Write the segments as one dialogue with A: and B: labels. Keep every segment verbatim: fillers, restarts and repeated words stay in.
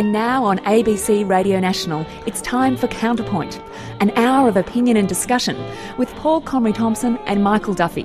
A: And now on A B C Radio National, it's time for Counterpoint, an hour of opinion and discussion with Paul Comrie-Thompson and Michael Duffy.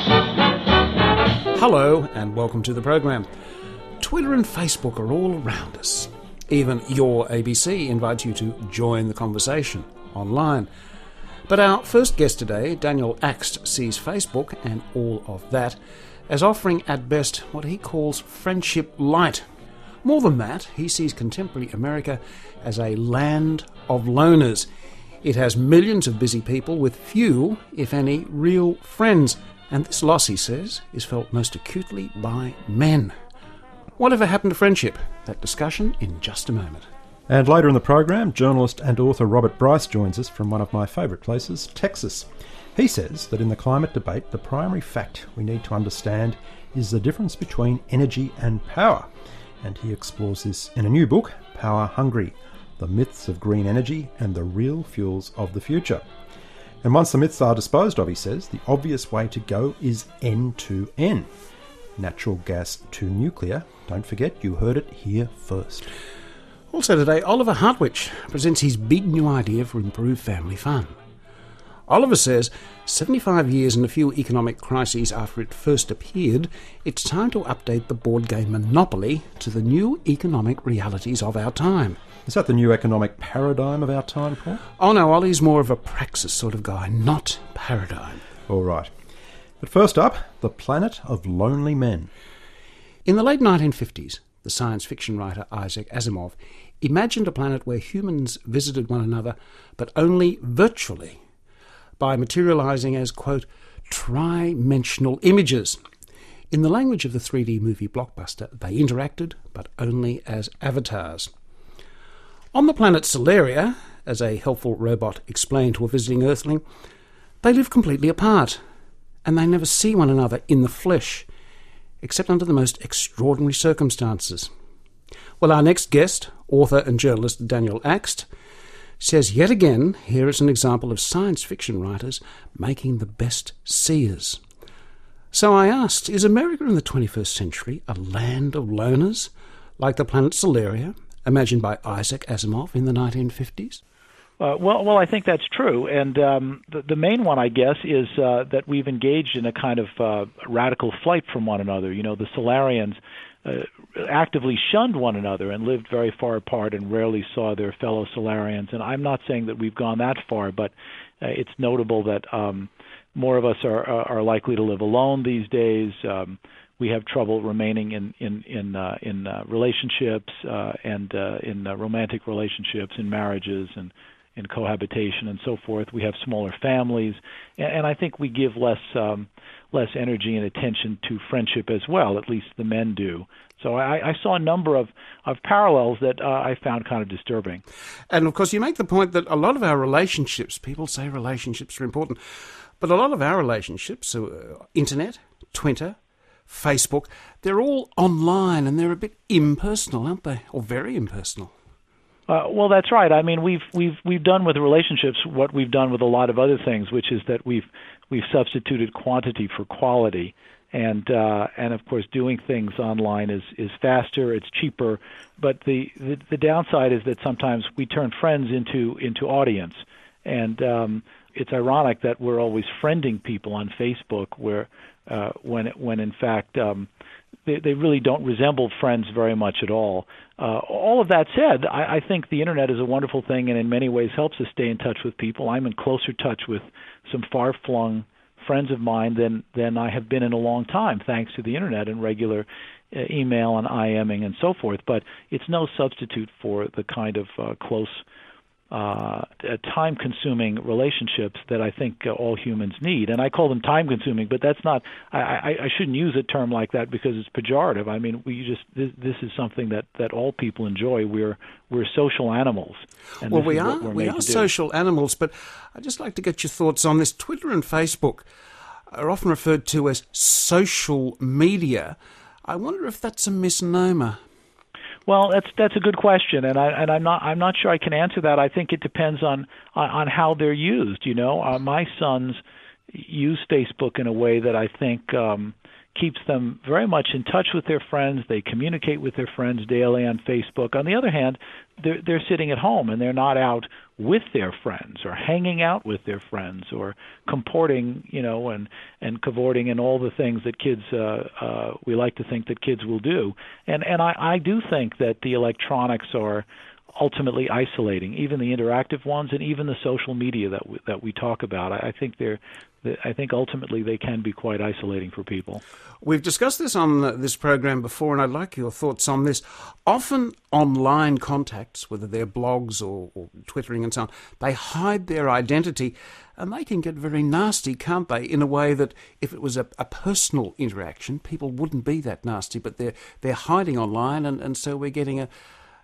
B: Hello and welcome to the program. Twitter and Facebook are all around us. Even your A B C invites you to join the conversation online. But our first guest today, Daniel Axt, sees Facebook and all of that as offering at best what he calls friendship light. More than that, he sees contemporary America as a land of loners. It has millions of busy people with few, if any, real friends. And this loss, he says, is felt most acutely by men. Whatever happened to friendship? That discussion in just a moment.
C: And later in the program, journalist and author Robert Bryce joins us from one of my favourite places, Texas. He says that in the climate debate, the primary fact we need to understand is the difference between energy and power. And he explores this in a new book, Power Hungry, The Myths of Green Energy and the Real Fuels of the Future. And once the myths are disposed of, he says, the obvious way to go is N to N. Natural gas to nuclear. Don't forget, you heard it here first.
B: Also today, Oliver Hartwich presents his big new idea for improved family fun. Oliver says, seventy-five years and a few economic crises after it first appeared, it's time to update the board game Monopoly to the new economic realities of our time.
C: Is that the new economic paradigm of our time, Paul?
B: Oh no, Ollie's more of a praxis sort of guy, not paradigm.
C: All right. But first up, the planet of lonely men.
B: In the late nineteen fifties, the science fiction writer Isaac Asimov imagined a planet where humans visited one another, but only virtually, by materialising as, quote, trimensional images. In the language of the three D movie blockbuster, they interacted, but only as avatars. On the planet Solaria, as a helpful robot explained to a visiting Earthling, they live completely apart, and they never see one another in the flesh, except under the most extraordinary circumstances. Well, our next guest, author and journalist Daniel Axt, says yet again here is an example of science fiction writers making the best seers. So I asked, is America in the twenty-first century a land of loners, like the planet Solaria, imagined by Isaac Asimov in the nineteen fifties?
D: Uh, well, well, I think that's true, and um, the, the main one, I guess, is uh, that we've engaged in a kind of uh, radical flight from one another. You know, the Solarians uh, actively shunned one another and lived very far apart and rarely saw their fellow Solarians. And I'm not saying that we've gone that far, but uh, it's notable that um, more of us are, are likely to live alone these days. Um, we have trouble remaining in in in, uh, in uh, relationships uh, and uh, in uh, romantic relationships, in marriages, and in cohabitation and so forth. We have smaller families, and, and I think we give less um, less energy and attention to friendship as well. At least the men do. So I, I saw a number of, of parallels that uh, I found kind of disturbing.
B: And of course, you make the point that a lot of our relationships, people say relationships are important, but a lot of our relationships, uh, internet, Twitter, Facebook, they're all online and they're a bit impersonal, aren't they? Or very impersonal.
D: Uh, well, that's right. I mean, we've we've we've done with relationships what we've done with a lot of other things, which is that we've we've substituted quantity for quality, and uh, and of course, doing things online is, is faster, it's cheaper, but the, the the downside is that sometimes we turn friends into into audience, and um, it's ironic that we're always friending people on Facebook, where uh, when when in fact um, they they really don't resemble friends very much at all. Uh, all of that said, I, I think the internet is a wonderful thing and in many ways helps us stay in touch with people. I'm in closer touch with some far-flung friends of mine than, than I have been in a long time, thanks to the internet and regular uh, email and IMing and so forth. But it's no substitute for the kind of uh, close, uh, time-consuming relationships that I think uh, all humans need. And I call them time-consuming, but that's not. I, I, I shouldn't use a term like that because it's pejorative. I mean, we just this, this is something that, that all people enjoy. We're we're social animals. And
B: well,
D: this
B: we
D: is
B: are
D: what we're
B: we
D: made
B: are
D: to do.
B: social animals, but I'd just like to get your thoughts on this. Twitter and Facebook are often referred to as social media. I wonder if that's a misnomer.
D: Well, that's that's a good question, and I and I'm not I'm not sure I can answer that. I think it depends on on, on how they're used. You know, uh, my sons use Facebook in a way that I think um, keeps them very much in touch with their friends. They communicate with their friends daily on Facebook. On the other hand, they're, they're sitting at home and they're not out with their friends or hanging out with their friends or comporting, you know, and, and cavorting and all the things that kids, uh, uh, we like to think that kids will do. And, and I, I do think that the electronics are ultimately isolating, even the interactive ones and even the social media that we, that we talk about. I, I think they're I think ultimately they can be quite isolating for people.
B: We've discussed this on this program before, and I'd like your thoughts on this. Often online contacts, whether they're blogs or, or Twittering and so on, they hide their identity, and they can get very nasty, can't they, in a way that if it was a, a personal interaction, people wouldn't be that nasty, but they're, they're hiding online, and, and so we're getting a,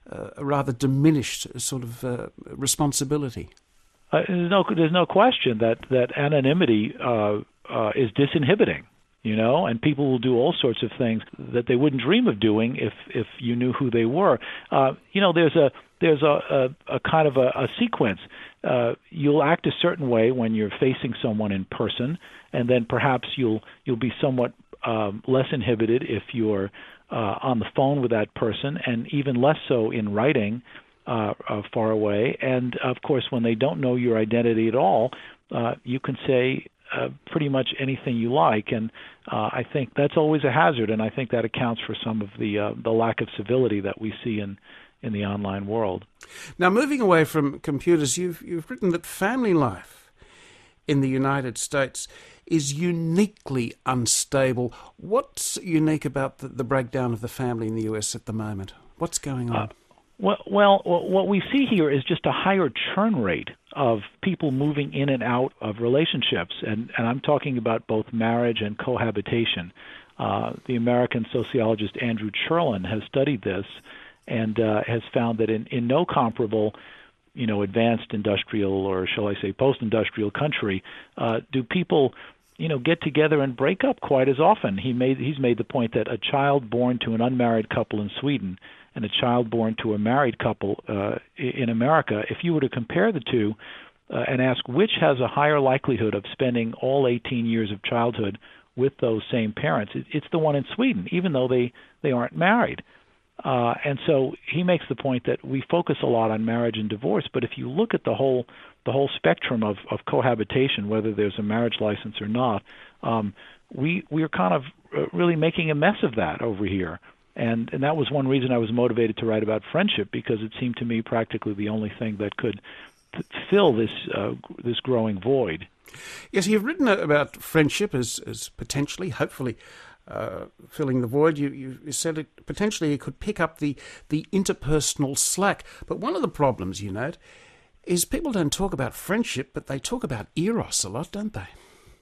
B: a rather diminished sort of uh, responsibility.
D: Uh, there's no there's no question that that anonymity uh, uh, is disinhibiting, you know, and people will do all sorts of things that they wouldn't dream of doing if if you knew who they were. Uh, you know, there's a there's a, a, a kind of a, a sequence. Uh, you'll act a certain way when you're facing someone in person, and then perhaps you'll you'll be somewhat um, less inhibited if you're uh, on the phone with that person, and even less so in writing. Uh, uh, far away. And, of course, when they don't know your identity at all, uh, you can say uh, pretty much anything you like. And uh, I think that's always a hazard, and I think that accounts for some of the uh, the lack of civility that we see in, in the online world.
B: Now, moving away from computers, you've, you've written that family life in the United States is uniquely unstable. What's unique about the, the breakdown of the family in the U S at the moment? What's going on?
D: Uh, Well, well, what we see here is just a higher churn rate of people moving in and out of relationships, and, and I'm talking about both marriage and cohabitation. Uh, the American sociologist Andrew Cherlin has studied this and uh, has found that in, in no comparable, you know, advanced industrial or shall I say post-industrial country uh, do people, you know, get together and break up quite as often. He made he's made the point that a child born to an unmarried couple in Sweden and a child born to a married couple uh, in America, if you were to compare the two uh, and ask which has a higher likelihood of spending all eighteen years of childhood with those same parents, it, it's the one in Sweden, even though they, they aren't married. Uh, and so he makes the point that we focus a lot on marriage and divorce, but if you look at the whole the whole spectrum of, of cohabitation, whether there's a marriage license or not, um, we we are kind of really making a mess of that over here. And and that was one reason I was motivated to write about friendship, because it seemed to me practically the only thing that could th- fill this uh, this growing void.
B: Yes, you've written about friendship as, as potentially, hopefully, uh, filling the void. You, you said it potentially it could pick up the, the interpersonal slack. But one of the problems, you note, is people don't talk about friendship, but they talk about eros a lot, don't they?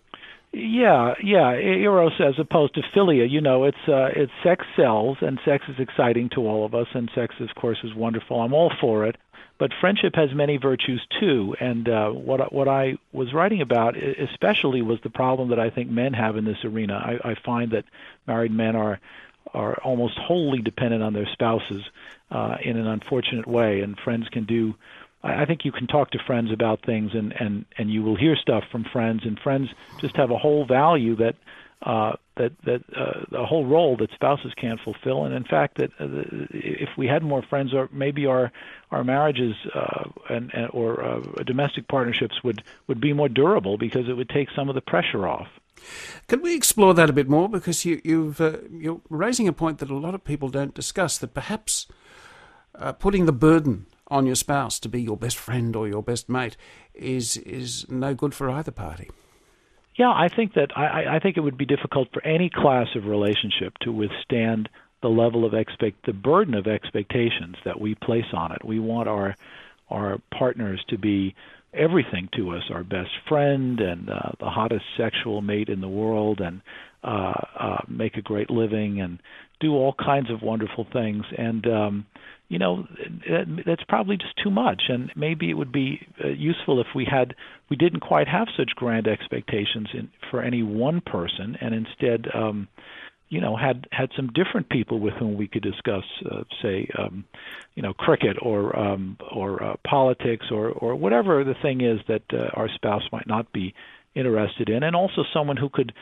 D: Yeah, yeah, eros as opposed to philia. You know, it's uh, it's sex sells, and sex is exciting to all of us, and sex, of course, is wonderful. I'm all for it. But friendship has many virtues too, and uh, what what I was writing about especially was the problem that I think men have in this arena. I, I find that married men are are almost wholly dependent on their spouses uh, in an unfortunate way, and friends can do. I think you can talk to friends about things, and, and, and you will hear stuff from friends, and friends just have a whole value that uh, that that uh, a whole role that spouses can't fulfill. And in fact, that uh, if we had more friends, or maybe our our marriages uh, and, and or uh, domestic partnerships would, would be more durable, because it would take some of the pressure off.
B: Can we explore that a bit more? Because you, you've uh, you're raising a point that a lot of people don't discuss, that perhaps uh, putting the burden on your spouse to be your best friend or your best mate is is no good for either party.
D: Yeah, I think that I, I think it would be difficult for any class of relationship to withstand the level of expect the burden of expectations that we place on it. We want our our partners to be everything to us, our best friend and uh, the hottest sexual mate in the world, and uh, uh, make a great living and do all kinds of wonderful things. And um, you know, that, that's probably just too much, and maybe it would be uh, useful if we had we didn't quite have such grand expectations in, for any one person, and instead, um, you know, had had some different people with whom we could discuss, uh, say, um, you know, cricket or um, or uh, politics or or whatever the thing is that uh, our spouse might not be interested in, and also someone who could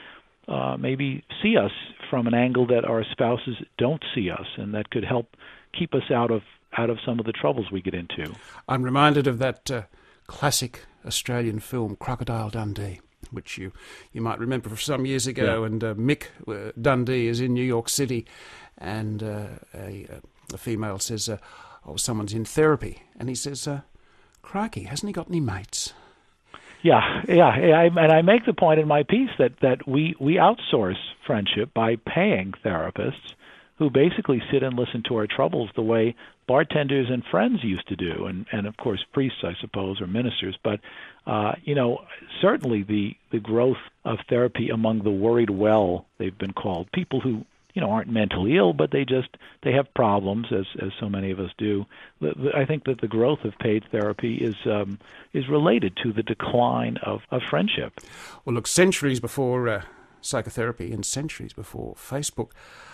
D: uh, maybe see us from an angle that our spouses don't see us, and that could help keep us out of out of some of the troubles we get into.
B: I'm reminded of that uh, classic Australian film, Crocodile Dundee, which you, you might remember from some years ago, yeah. and uh, Mick uh, Dundee is in New York City, and uh, a, a female says, uh, oh, someone's in therapy, and he says, uh, crikey, hasn't he got any mates?
D: Yeah, yeah, I, and I make the point in my piece that, that we, we outsource friendship by paying therapists who basically sit and listen to our troubles the way bartenders and friends used to do, and, and of course priests, I suppose, or ministers. But, uh, you know, certainly the, the growth of therapy among the worried well, they've been called, people who, you know, aren't mentally ill, but they just, they have problems, as, as so many of us do. The, the, I think that the growth of paid therapy is um, is related to the decline of, of friendship.
B: Well, look, centuries before uh, psychotherapy and centuries before Facebook,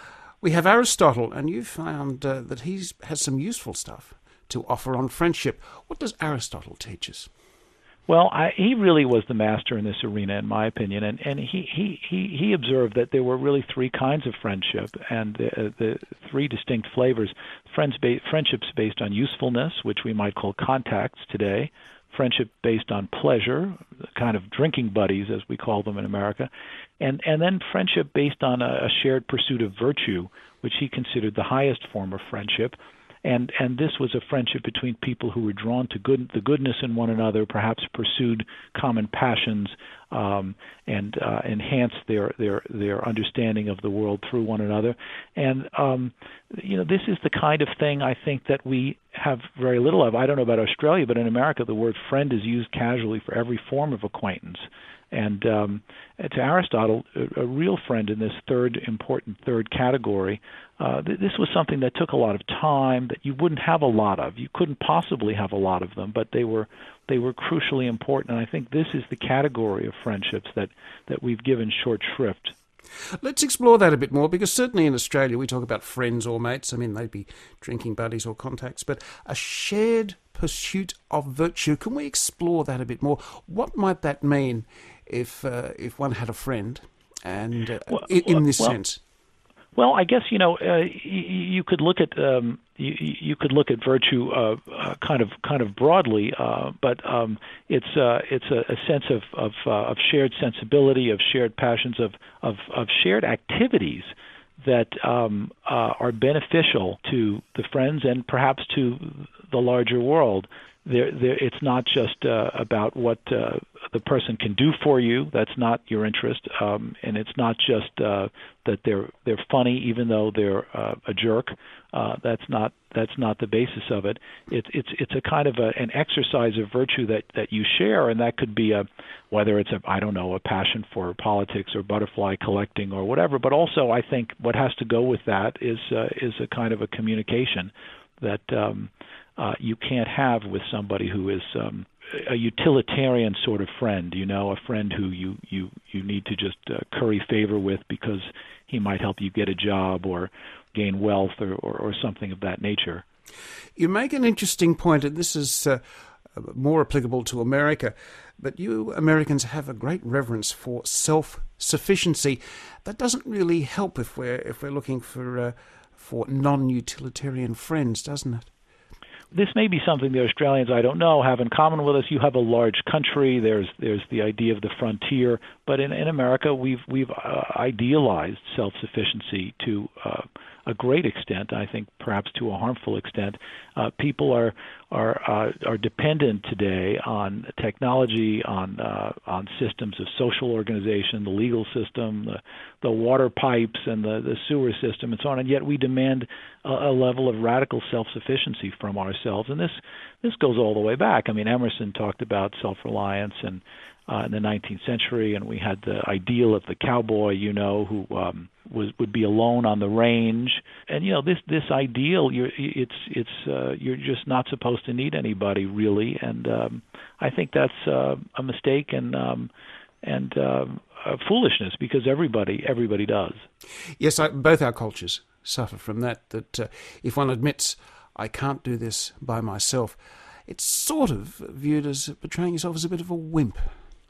B: we have Aristotle, and you found uh, that he has some useful stuff to offer on friendship. What does Aristotle teach us?
D: Well, I, he really was the master in this arena, in my opinion, and, and he, he, he, he observed that there were really three kinds of friendship, and the, the three distinct flavors. Friends ba- friendships based on usefulness, which we might call contacts today, friendship based on pleasure, kind of drinking buddies, as we call them in America, and, and then friendship based on a, a shared pursuit of virtue, which he considered the highest form of friendship. And and this was a friendship between people who were drawn to good, the goodness in one another, perhaps pursued common passions, um, and uh, enhanced their, their their understanding of the world through one another. And um, you know, this is the kind of thing I think that we have very little of. I don't know about Australia, but in America, the word friend is used casually for every form of acquaintance. And um, to Aristotle, a, a real friend in this third important third category, uh, th- this was something that took a lot of time, that you wouldn't have a lot of. You couldn't possibly have a lot of them, but they were they were crucially important. And I think this is the category of friendships that, that we've given short shrift.
B: Let's explore that a bit more, because certainly in Australia we talk about friends or mates. I mean, they'd be drinking buddies or contacts, but a shared pursuit of virtue. Can we explore that a bit more? What might that mean if uh, if one had a friend, and uh, well, in, in this
D: well,
B: sense?
D: Well, I guess you know uh, you, you could look at um, you, you could look at virtue uh, uh, kind of kind of broadly, uh, but um, it's uh, it's a, a sense of of, uh, of shared sensibility, of shared passions, of of, of shared activities that um, uh, are beneficial to the friends and perhaps to the larger world. There, there, it's not just uh, about what uh, the person can do for you. That's not your interest, um, and it's not just uh, that they're they're funny, even though they're uh, a jerk. Uh, that's not that's not the basis of it. It's it's it's a kind of a, an exercise of virtue that, that you share, and that could be a whether it's a I don't know a passion for politics or butterfly collecting or whatever. But also, I think what has to go with that is uh, is a kind of a communication that. Um, Uh, you can't have with somebody who is um, a utilitarian sort of friend, you know, a friend who you, you, you need to just uh, curry favor with because he might help you get a job or gain wealth or, or, or something of that nature.
B: You make an interesting point, and this is uh, more applicable to America, but you Americans have a great reverence for self-sufficiency. That doesn't really help if we're, if we're looking for, uh, for non-utilitarian friends, doesn't it?
D: This may be something the Australians, I don't know, have in common with us. You have a large country. There's there's the idea of the frontier, but in, in America, we've we've uh, idealized self-sufficiency to uh, a great extent. I think perhaps to a harmful extent. Uh, people are are uh, are dependent today on technology, on uh, on systems of social organization, the legal system, the the water pipes, and the, the sewer system, and so on. And yet we demand a, a level of radical self-sufficiency from ourselves. And this this goes all the way back. I mean, Emerson talked about self-reliance and uh, in the nineteenth century, and we had the ideal of the cowboy, you know, who um, was would be alone on the range. And you know, this this ideal, you're it's it's uh, you're just not supposed to need anybody really. And um, I think that's uh, a mistake and um, and uh, uh, foolishness, because everybody everybody does.
B: Yes, I, both our cultures suffer from that. That uh, if one admits I can't do this by myself, it's sort of viewed as portraying yourself as a bit of a wimp.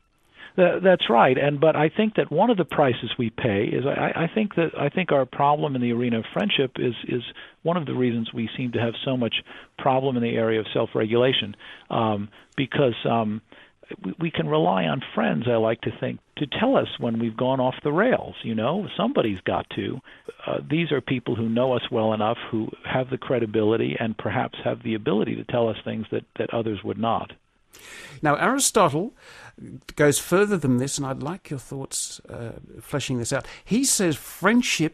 D: Th- that's right, and but I think that one of the prices we pay is I, I think that I think our problem in the arena of friendship is is one of the reasons we seem to have so much problem in the area of self-regulation, um, because um, we, we can rely on friends, I like to think, to tell us when we've gone off the rails. You know, somebody's got to. Uh, these are people who know us well enough, who have the credibility and perhaps have the ability to tell us things that, that others would not.
B: Now, Aristotle goes further than this, and I'd like your thoughts uh, fleshing this out. He says friendship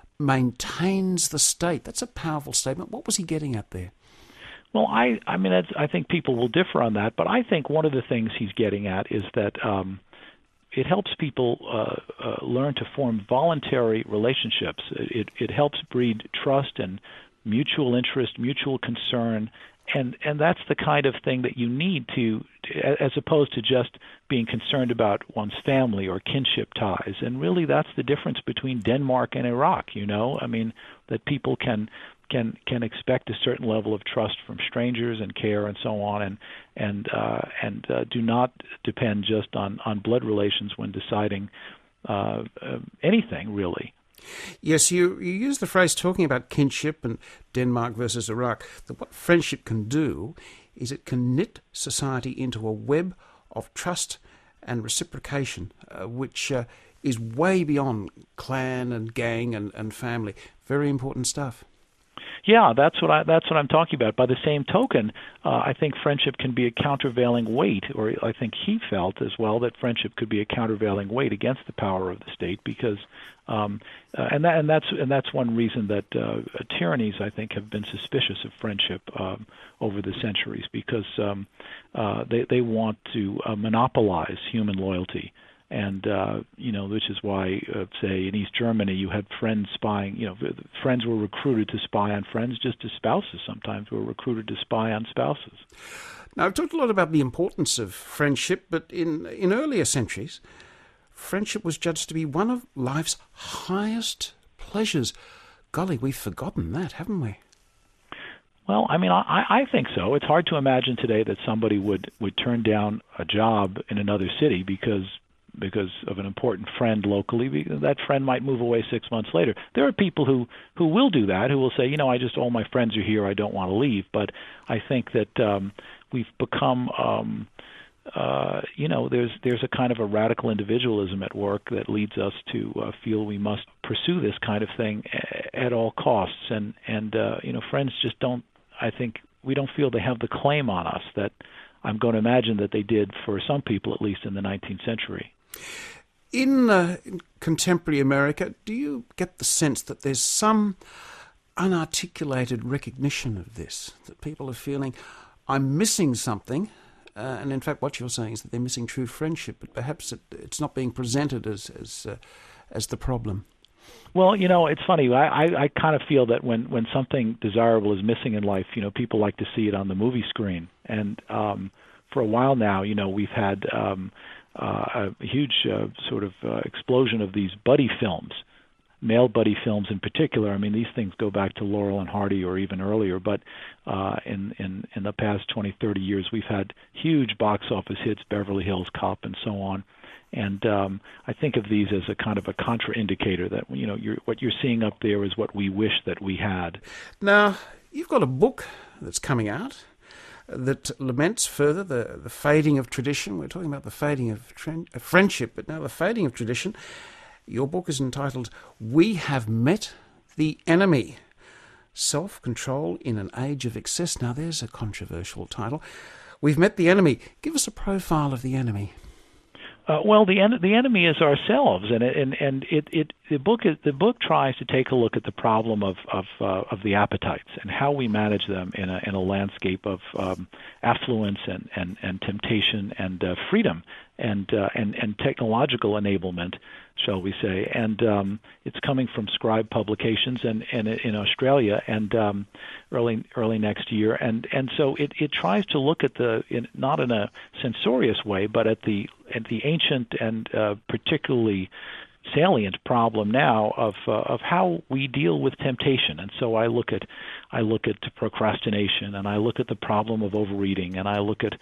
B: maintains the state. That's a powerful statement. What was he getting at there?
D: Well, I, I mean, that's, I think people will differ on that, but I think one of the things he's getting at is that um, it helps people uh, uh, learn to form voluntary relationships. It, it helps breed trust and mutual interest, mutual concern, and and that's the kind of thing that you need to, as opposed to just being concerned about one's family or kinship ties. And really, that's the difference between Denmark and Iraq. You know, I mean, that people can can can expect a certain level of trust from strangers and care and so on, and and uh, and uh, do not depend just on on blood relations when deciding uh, uh, anything really.
B: Yes, you, you use the phrase talking about kinship and Denmark versus Iraq, that what friendship can do is it can knit society into a web of trust and reciprocation, uh, which uh, is way beyond clan and gang and, and family. Very important stuff.
D: Yeah, that's what I that's what I'm talking about. By the same token, uh, I think friendship can be a countervailing weight, or I think he felt as well that friendship could be a countervailing weight against the power of the state, because um, uh, and that and that's and that's one reason that uh, tyrannies, I think, have been suspicious of friendship um, over the centuries, because um, uh, they they want to uh, monopolize human loyalty. And, uh, you know, which is why, uh, say, in East Germany, you had friends spying, you know, friends were recruited to spy on friends, just as spouses sometimes were recruited to spy on spouses.
B: Now, I've talked a lot about the importance of friendship, but in, in earlier centuries, friendship was judged to be one of life's highest pleasures. Golly, we've forgotten that, haven't we?
D: Well, I mean, I, I think so. It's hard to imagine today that somebody would, would turn down a job in another city because because of an important friend locally. That friend might move away six months later. There are people who, who will do that, who will say, you know, I just, all my friends are here, I don't want to leave. But I think that um, we've become, um, uh, you know, there's there's a kind of a radical individualism at work that leads us to uh, feel we must pursue this kind of thing at all costs. And, and uh, you know, friends just don't, I think, we don't feel they have the claim on us that I'm going to imagine that they did for some people, at least in the nineteenth century.
B: In, uh, in contemporary America, do you get the sense that there's some unarticulated recognition of this, that people are feeling, I'm missing something, uh, and in fact what you're saying is that they're missing true friendship, but perhaps it, it's not being presented as as, uh, as the problem?
D: Well, you know, it's funny. I, I, I kind of feel that when, when something desirable is missing in life, you know, people like to see it on the movie screen. And um, for a while now, you know, we've had um, uh, a huge uh, sort of uh, explosion of these buddy films, male buddy films in particular. I mean, these things go back to Laurel and Hardy or even earlier, but uh, in, in, in the past twenty, thirty years, we've had huge box office hits, Beverly Hills Cop and so on. And um, I think of these as a kind of a contraindicator that, you know, you're, what you're seeing up there is what we wish that we had.
B: Now, you've got a book that's coming out that laments further the, the fading of tradition. We're talking about the fading of tre- friendship, but now the fading of tradition. Your book is entitled, We Have Met the Enemy, Self-Control in an Age of Excess. Now, there's a controversial title. We've met the enemy. Give us a profile of the enemy.
D: Uh, well, the en- the enemy is ourselves, and it, and and it, it the book is, the book tries to take a look at the problem of of uh, of the appetites and how we manage them in a in a landscape of um, affluence and, and, and temptation and uh, freedom and uh, and and technological enablement, shall we say? And um, it's coming from Scribe Publications and, and in Australia and um, early early next year. And and so it, it tries to look at the in, not in a censorious way, but at the at the ancient and uh, particularly salient problem now of uh, of how we deal with temptation. And so I look at I look at procrastination, and I look at the problem of overeating, and I look at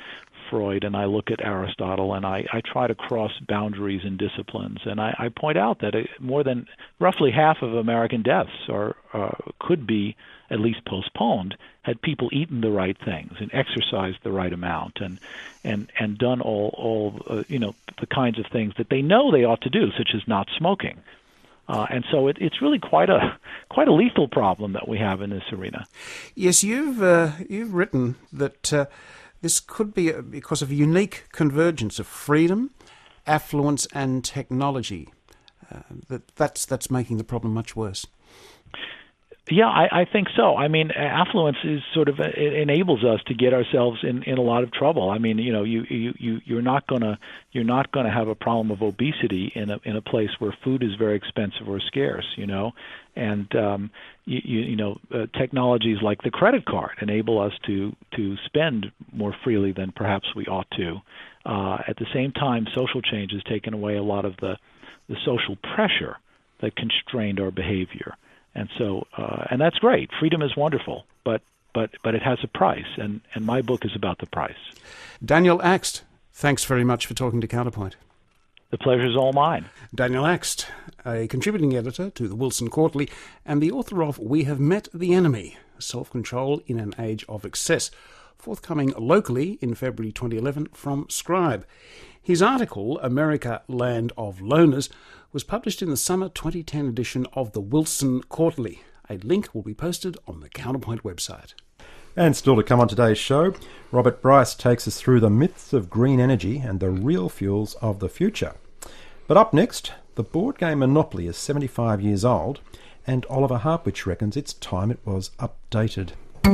D: Freud and I look at Aristotle, and I, I try to cross boundaries and disciplines. And I, I point out that it, more than roughly half of American deaths are uh, could be at least postponed had people eaten the right things and exercised the right amount and and and done all all uh, you know the kinds of things that they know they ought to do, such as not smoking. Uh, and so it, it's really quite a quite a lethal problem that we have in this arena.
B: Yes, you've uh, you've written that uh, this could be a, because of a unique convergence of freedom, affluence, and technology. Uh, that that's that's making the problem much worse.
D: Yeah, I, I think so. I mean, affluence is sort of it enables us to get ourselves in, in a lot of trouble. I mean, you know, you you you you're not gonna you're not gonna have a problem of obesity in a in a place where food is very expensive or scarce. You know, and um, you, you you know, uh, technologies like the credit card enable us to to spend more freely than perhaps we ought to. Uh, at the same time, social change has taken away a lot of the the social pressure that constrained our behavior. And so, uh, and that's great. Freedom is wonderful, but but but it has a price, and, and my book is about the price.
B: Daniel Axt, thanks very much for talking to Counterpoint.
D: The pleasure's all mine.
B: Daniel Axt, a contributing editor to the Wilson Quarterly and the author of We Have Met the Enemy, Self-Control in an Age of Excess, forthcoming locally in February twenty eleven from Scribe. His article, America, Land of Loners, was published in the summer twenty ten edition of the Wilson Quarterly. A link will be posted on the Counterpoint website.
C: And still to come on today's show, Robert Bryce takes us through the myths of green energy and the real fuels of the future. But up next, the board game Monopoly is seventy-five years old, and Oliver Hartwich reckons it's time it was updated.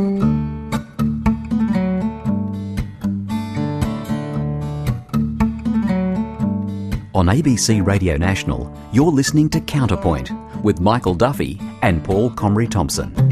E: On A B C Radio National, you're listening to Counterpoint with Michael Duffy and Paul Comrie Thompson.